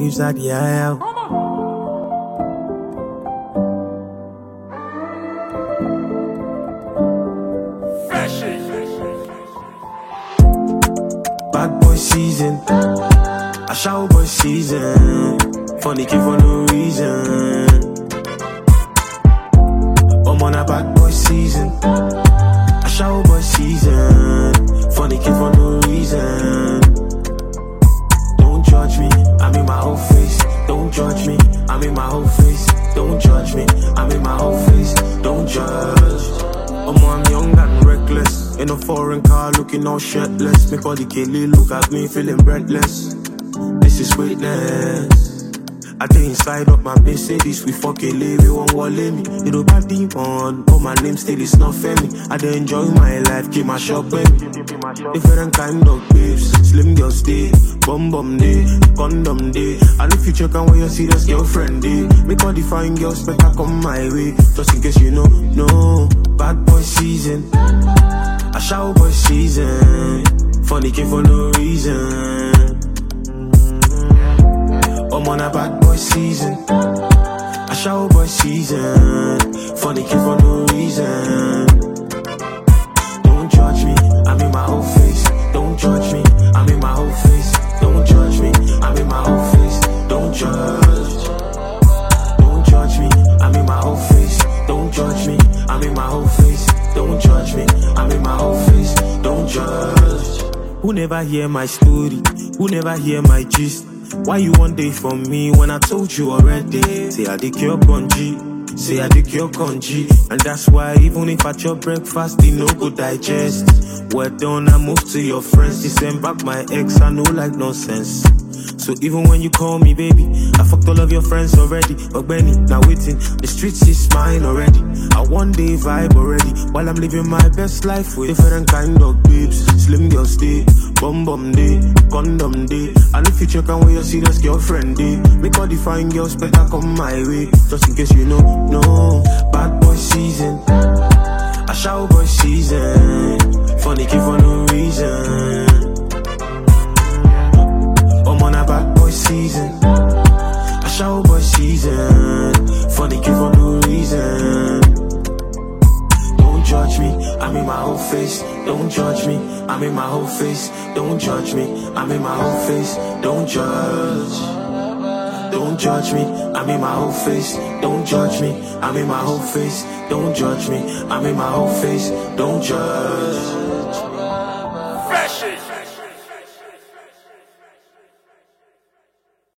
waves at the eye. Bad boy season, a shower boy season. Funny kid for no reason. I'm on a bad boy season, a shower boy season. Funny kid for no reason. Don't judge me, I'm in my whole face. Don't judge me, I'm in my whole face. Don't judge me, I'm in my whole face. Don't judge. I'm young and reckless. In a foreign car looking all shirtless. Make all the Kelly look at me feeling breathless. This is greatness. I dey inside of my Mercedes. We fucking live, we won't wallet me. Little bad demon, but my name still is not Femi. I dey enjoy my life, keep my shop with me. Different kind of babes, slim girls day, bum bum day, condom day. And if you check on where your serious girlfriend day, make all the fine girls better come my way. Just in case you know, no. Bad boy season, a shower boy season. Funny kid for no reason. I'm on a bad boy season, a shower boy season. Funny kid for no reason. Don't judge me, I'm in my whole face. Don't judge me, I'm in my whole face. Don't judge me, I'm in my whole face. Don't judge. Don't judge me, I'm in my whole face. Don't judge me, I'm in my whole face. Don't judge me, I'm in my whole face. Don't judge. Who never hear my story? Who never hear my gist? Why you one day for me when I told you already? Say I dig your congee, say I dig your congee. And that's why even if at your breakfast, they no go digest. Well done, I move to your friends. They send back my ex, I know like nonsense. So even when you call me baby, I fucked all of your friends already. But Benny, now waiting, the streets is mine already. I one day vibe already, while I'm living my best life with different kind of babes. Slim girls day, bum bum day, condom day. And if you check on where your serious girlfriend day, make all the fine girls better come my way. Just in case you know, no. Bad boy season, a shower boy season. Funny kid for no reason. I'm on a bad boy season, a shower boy season. Funny kid for no reason. Don't judge me, I'm in my whole face. Don't judge me, I'm in my whole face. Don't judge me, I'm in my whole face. Don't judge. Don't judge me, I'm in my whole face. Don't judge me, I'm in my whole face. Don't judge me, I'm in my whole face. Don't judge. Fresh.